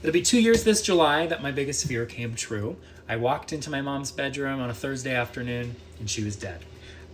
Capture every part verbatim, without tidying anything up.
It'll be two years this July that my biggest fear came true. I walked into my mom's bedroom on a Thursday afternoon, and she was dead.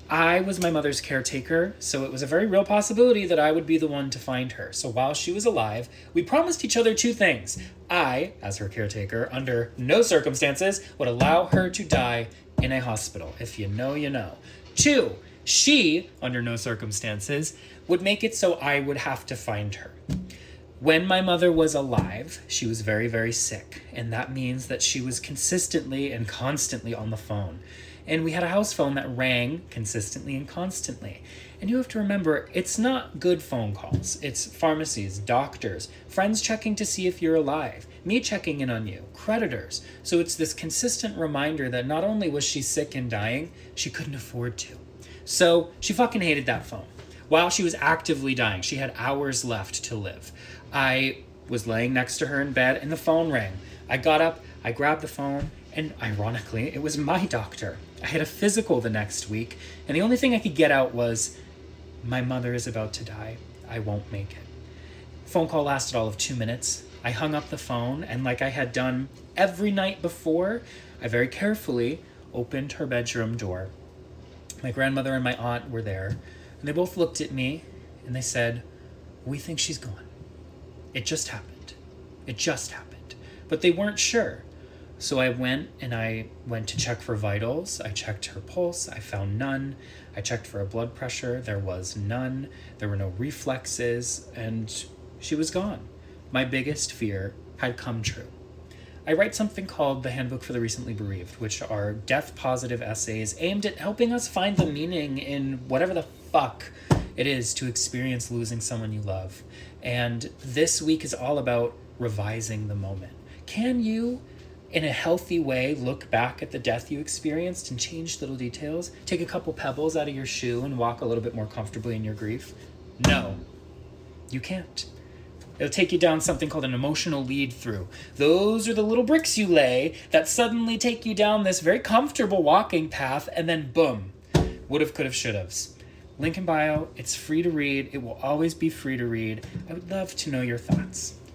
I was my mother's caretaker, so it was a very real possibility that I would be the one to find her. So while she was alive, we promised each other two things. I, as her caretaker, under no circumstances, would allow her to die in a hospital. If you know, you know. Two, she, under no circumstances, would make it so I would have to find her. When my mother was alive, she was very, very sick, and that means that she was consistently and constantly on the phone. And we had a house phone that rang consistently and constantly. And you have to remember, it's not good phone calls. It's pharmacies, doctors, friends checking to see if you're alive, me checking in on you, creditors. So it's this consistent reminder that not only was she sick and dying, she couldn't afford to. So she fucking hated that phone. While she was actively dying, she had hours left to live. I was laying next to her in bed and the phone rang. I got up, I grabbed the phone, and ironically, it was my doctor. I had a physical the next week, and the only thing I could get out was, my mother is about to die. I won't make it. Phone call lasted all of two minutes. I hung up the phone, and like I had done every night before, I very carefully opened her bedroom door. My grandmother and my aunt were there, and they both looked at me, and they said, "We think she's gone. It just happened. It just happened." But they weren't sure. So I went and I went to check for vitals. I checked her pulse. I found none. I checked for a blood pressure. There was none. There were no reflexes, and she was gone. My biggest fear had come true. I write something called the Handbook for the Recently Bereaved, which are death-positive essays aimed at helping us find the meaning in whatever the fuck it is to experience losing someone you love. And this week is all about revising the moment. Can you, in a healthy way, look back at the death you experienced and change little details? Take a couple pebbles out of your shoe and walk a little bit more comfortably in your grief? No, you can't. It'll take you down something called an emotional lead-through. Those are the little bricks you lay that suddenly take you down this very comfortable walking path, and then boom, would've, could've, should've's. Link in bio, it's free to read. It will always be free to read. I would love to know your thoughts.